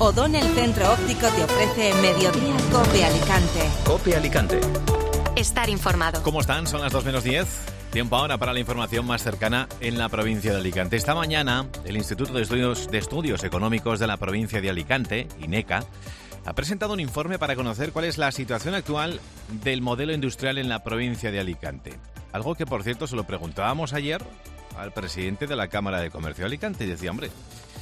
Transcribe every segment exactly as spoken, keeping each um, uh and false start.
O'Donnell Centro Óptico te ofrece Mediodía Cope Alicante. Cope Alicante. Estar informado. ¿Cómo están? Son las dos menos diez. Tiempo ahora para la información más cercana en la provincia de Alicante. Esta mañana, el Instituto de Estudios, de Estudios Económicos de la provincia de Alicante, INECA, ha presentado un informe para conocer cuál es la situación actual del modelo industrial en la provincia de Alicante. Algo que, por cierto, se lo preguntábamos ayer al presidente de la Cámara de Comercio de Alicante y decía, hombre,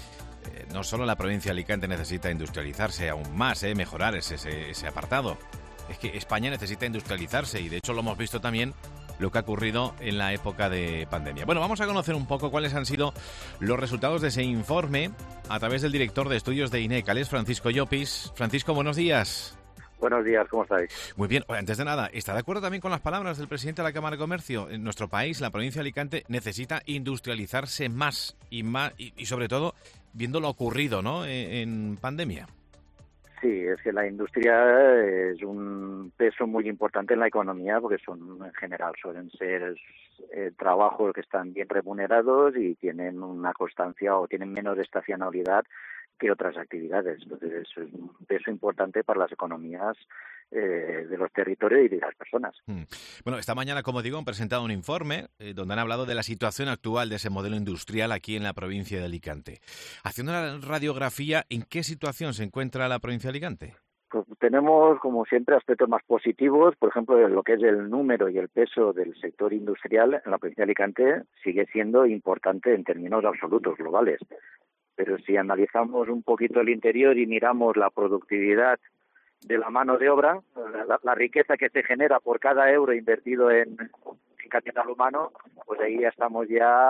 eh, no solo la provincia de Alicante necesita industrializarse aún más, eh, mejorar ese, ese, ese apartado. Es que España necesita industrializarse y, de hecho, lo hemos visto también lo que ha ocurrido en la época de pandemia. Bueno, vamos a conocer un poco cuáles han sido los resultados de ese informe a través del director de estudios de INECA, es Francisco Llopis. Francisco, buenos días. Buenos días, ¿cómo estáis? Muy bien. Antes de nada, ¿está de acuerdo también con las palabras del presidente de la Cámara de Comercio? En nuestro país, la provincia de Alicante, necesita industrializarse más y más y, y sobre todo, viendo lo ocurrido, ¿no?, en, en pandemia. Sí, es que la industria es un peso muy importante en la economía porque son, en general, suelen ser eh, trabajos que están bien remunerados y tienen una constancia o tienen menos estacionalidad que otras actividades. Entonces, eso es un peso importante para las economías eh, de los territorios y de las personas. Mm. Bueno, esta mañana, como digo, han presentado un informe eh, donde han hablado de la situación actual de ese modelo industrial aquí en la provincia de Alicante. Haciendo una radiografía, ¿en qué situación se encuentra la provincia de Alicante? Pues tenemos, como siempre, aspectos más positivos. Por ejemplo, lo que es el número y el peso del sector industrial en la provincia de Alicante sigue siendo importante en términos absolutos, globales. Pero si analizamos un poquito el interior y miramos la productividad de la mano de obra, la, la riqueza que se genera por cada euro invertido en, en capital humano, pues ahí ya estamos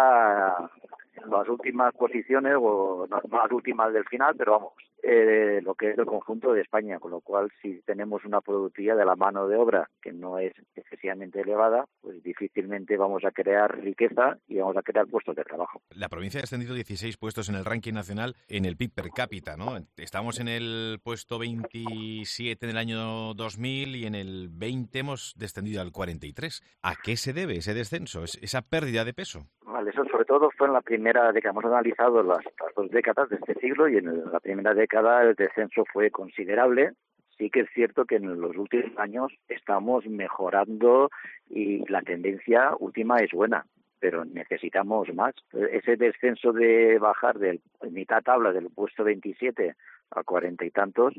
ya en las últimas posiciones, o no, no las últimas del final, pero vamos, eh, lo que es el conjunto de España, con lo cual si tenemos una productividad de la mano de obra que no es excesivamente elevada, pues difícilmente vamos a crear riqueza y vamos a crear puestos de trabajo. La provincia ha ascendido dieciséis puestos en el ranking nacional en el P I B per cápita, ¿no? Estamos en el puesto veintisiete en el año dos mil y en el veinte hemos descendido al cuarenta y tres. ¿A qué se debe ese descenso, esa pérdida de peso? Vale, eso sobre todo fue en la primera década. Hemos analizado las, las dos décadas de este siglo y en la primera década el descenso fue considerable. Sí que es cierto que en los últimos años estamos mejorando y la tendencia última es buena, pero necesitamos más. Ese descenso de bajar de mitad tabla del puesto veintisiete a cuarenta y tantos,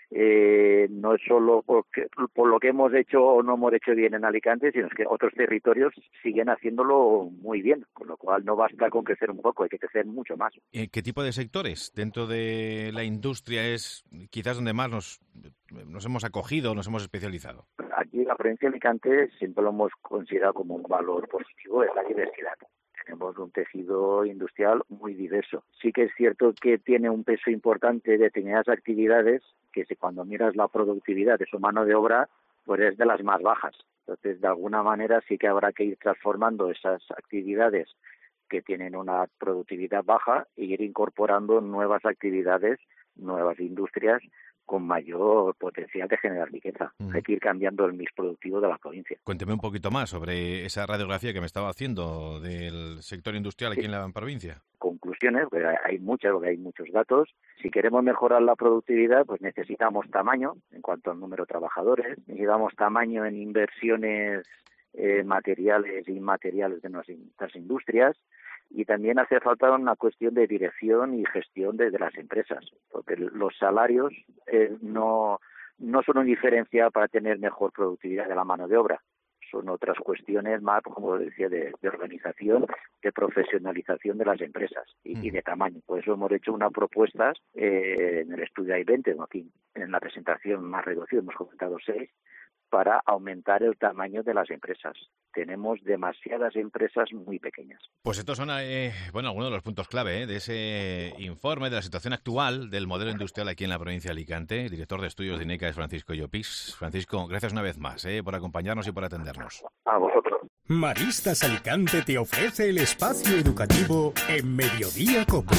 eh, no es solo porque, por lo que hemos hecho o no hemos hecho bien en Alicante, sino que otros territorios siguen haciéndolo muy bien, con lo cual no basta con crecer un poco, hay que crecer mucho más. ¿Qué tipo de sectores dentro de la industria es quizás donde más nos, nos hemos acogido, nos hemos especializado? Aquí en la provincia de Alicante siempre lo hemos considerado como un valor positivo, es la diversidad. Tenemos un tejido industrial muy diverso. Sí que es cierto que tiene un peso importante de determinadas actividades que si cuando miras la productividad de su mano de obra, pues es de las más bajas. Entonces, de alguna manera sí que habrá que ir transformando esas actividades que tienen una productividad baja e ir incorporando nuevas actividades, nuevas industrias con mayor potencial de generar riqueza. Uh-huh. Hay que ir cambiando el mix productivo de la provincia. Cuénteme un poquito más sobre esa radiografía que me estaba haciendo del sector industrial aquí sí. en la provincia. Conclusiones, porque hay muchas, porque hay muchos datos. Si queremos mejorar la productividad, pues necesitamos tamaño en cuanto al número de trabajadores, necesitamos tamaño en inversiones eh, materiales e inmateriales de nuestras industrias, y también hace falta una cuestión de dirección y gestión de, de las empresas, porque los salarios eh, no, no son una diferencia para tener mejor productividad de la mano de obra. Son otras cuestiones más, como decía, de, de organización, de profesionalización de las empresas y, mm. y de tamaño. Por eso hemos hecho una propuesta eh, en el estudio hay veinte, aquí en la presentación más reducida hemos comentado seis, para aumentar el tamaño de las empresas. Tenemos demasiadas empresas muy pequeñas. Pues estos son eh, bueno, algunos de los puntos clave eh, de ese informe de la situación actual del modelo industrial aquí en la provincia de Alicante. El director de estudios de INECA es Francisco Llopis. Francisco, gracias una vez más eh, por acompañarnos y por atendernos. A vosotros. Maristas Alicante te ofrece el espacio educativo en Mediodía Cope.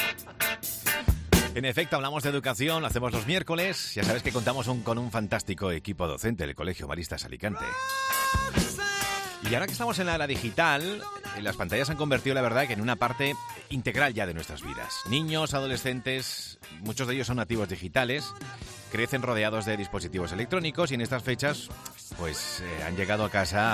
En efecto, hablamos de educación, lo hacemos los miércoles. Ya sabes que contamos un, con un fantástico equipo docente del Colegio Maristas Alicante. Y ahora que estamos en la era digital, las pantallas se han convertido, la verdad, que en una parte integral ya de nuestras vidas. Niños, adolescentes, muchos de ellos son nativos digitales, crecen rodeados de dispositivos electrónicos y en estas fechas pues eh, han llegado a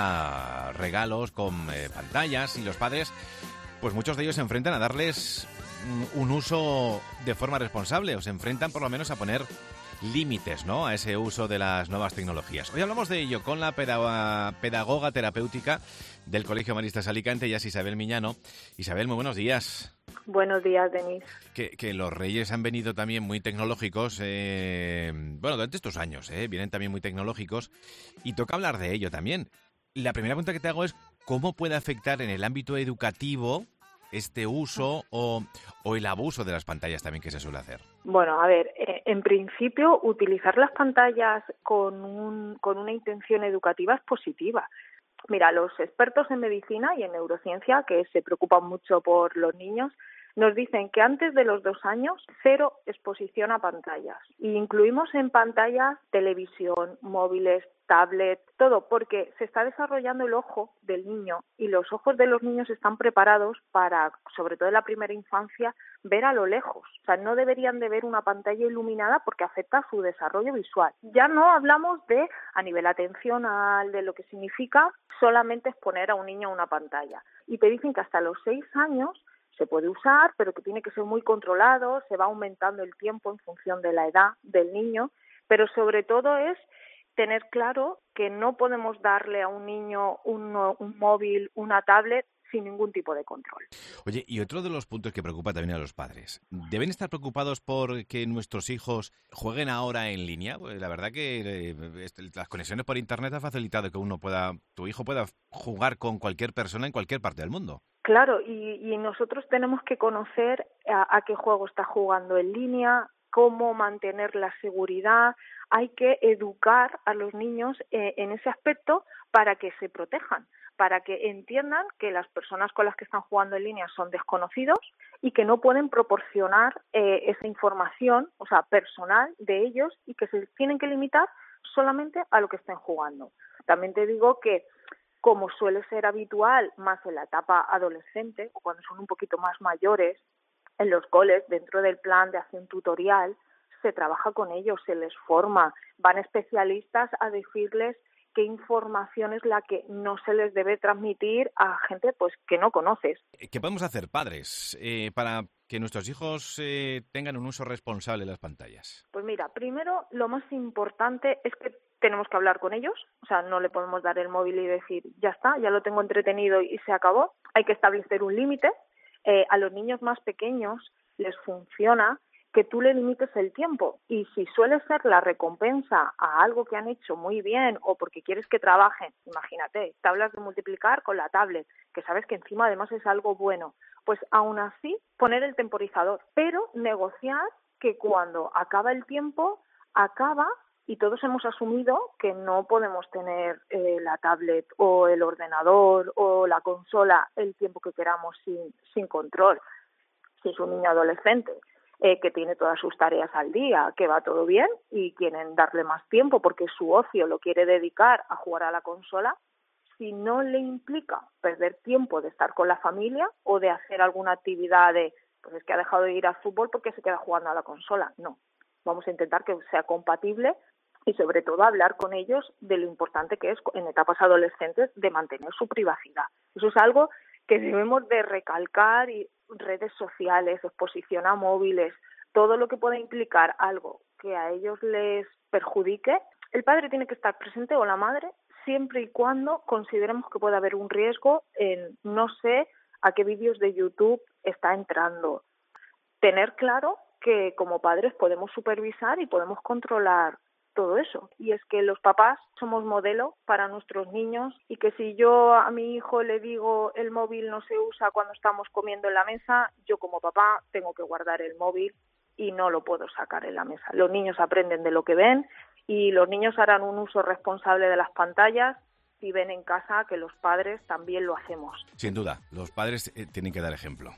casa regalos con eh, pantallas y los padres, pues muchos de ellos se enfrentan a darles un uso de forma responsable o se enfrentan por lo menos a poner límites, ¿no?, a ese uso de las nuevas tecnologías. Hoy hablamos de ello con la peda- pedagoga terapéutica del Colegio Maristas Alicante, ella es Isabel Miñano. Isabel, muy buenos días. Buenos días, Denis. Que, que los reyes han venido también muy tecnológicos, eh, bueno, durante estos años, eh, vienen también muy tecnológicos y toca hablar de ello también. La primera pregunta que te hago es, ¿cómo puede afectar en el ámbito educativo este uso o, o el abuso de las pantallas también que se suele hacer? Bueno, a ver, eh, en principio utilizar las pantallas con, un, con una intención educativa es positiva. Mira, los expertos en medicina y en neurociencia, que se preocupan mucho por los niños, nos dicen que antes de los dos años, cero exposición a pantallas. Y incluimos en pantallas televisión, móviles, tablet, todo, porque se está desarrollando el ojo del niño y los ojos de los niños están preparados para, sobre todo en la primera infancia, ver a lo lejos. O sea, no deberían de ver una pantalla iluminada porque afecta a su desarrollo visual. Ya no hablamos de, a nivel atencional, de lo que significa solamente exponer a un niño a una pantalla. Y te dicen que hasta los seis años se puede usar, pero que tiene que ser muy controlado, se va aumentando el tiempo en función de la edad del niño, pero sobre todo es tener claro que no podemos darle a un niño un, un móvil, una tablet, sin ningún tipo de control. Oye, y otro de los puntos que preocupa también a los padres, ¿deben estar preocupados por que nuestros hijos jueguen ahora en línea? Pues la verdad que eh, las conexiones por internet han facilitado que uno pueda, tu hijo pueda jugar con cualquier persona en cualquier parte del mundo. Claro, y, y nosotros tenemos que conocer a, a qué juego está jugando en línea, cómo mantener la seguridad. Hay que educar a los niños eh, en ese aspecto para que se protejan, para que entiendan que las personas con las que están jugando en línea son desconocidos y que no pueden proporcionar eh, esa información, o sea, personal de ellos, y que se tienen que limitar solamente a lo que estén jugando. También te digo que, como suele ser habitual más en la etapa adolescente o cuando son un poquito más mayores, en los coles, dentro del plan de acción tutorial, se trabaja con ellos, se les forma, van especialistas a decirles qué información es la que no se les debe transmitir a gente pues que no conoces. ¿Qué podemos hacer, padres, eh, para que nuestros hijos eh, tengan un uso responsable de las pantallas? Pues mira, primero lo más importante es que tenemos que hablar con ellos, o sea, no le podemos dar el móvil y decir, ya está, ya lo tengo entretenido y se acabó. Hay que establecer un límite. Eh, a los niños más pequeños les funciona que tú le limites el tiempo, y si suele ser la recompensa a algo que han hecho muy bien o porque quieres que trabajen, imagínate, tablas de multiplicar con la tablet, que sabes que encima además es algo bueno, pues aún así poner el temporizador, pero negociar que cuando acaba el tiempo, acaba, y todos hemos asumido que no podemos tener eh, la tablet o el ordenador o la consola el tiempo que queramos sin, sin control. Si es un niño adolescente eh, que tiene todas sus tareas al día, que va todo bien y quieren darle más tiempo porque su ocio lo quiere dedicar a jugar a la consola, si no le implica perder tiempo de estar con la familia o de hacer alguna actividad de, pues es que ha dejado de ir al fútbol porque se queda jugando a la consola. No, vamos a intentar que sea compatible y sobre todo hablar con ellos de lo importante que es en etapas adolescentes de mantener su privacidad. Eso es algo que debemos de recalcar, y redes sociales, exposición a móviles, todo lo que pueda implicar algo que a ellos les perjudique. El padre tiene que estar presente o la madre siempre y cuando consideremos que puede haber un riesgo en no sé a qué vídeos de YouTube está entrando. Tener claro que como padres podemos supervisar y podemos controlar todo eso. Y es que los papás somos modelo para nuestros niños, y que si yo a mi hijo le digo el móvil no se usa cuando estamos comiendo en la mesa, yo como papá tengo que guardar el móvil y no lo puedo sacar en la mesa. Los niños aprenden de lo que ven y los niños harán un uso responsable de las pantallas si ven en casa que los padres también lo hacemos. Sin duda, los padres eh, tienen que dar ejemplo.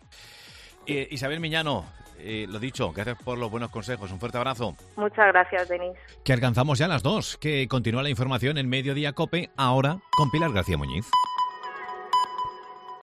Eh, Isabel Miñano, eh, lo dicho, gracias por los buenos consejos. Un fuerte abrazo. Muchas gracias, Denis. Que alcanzamos ya las dos. Que continúa la información en Mediodía COPE, ahora con Pilar García Muñiz.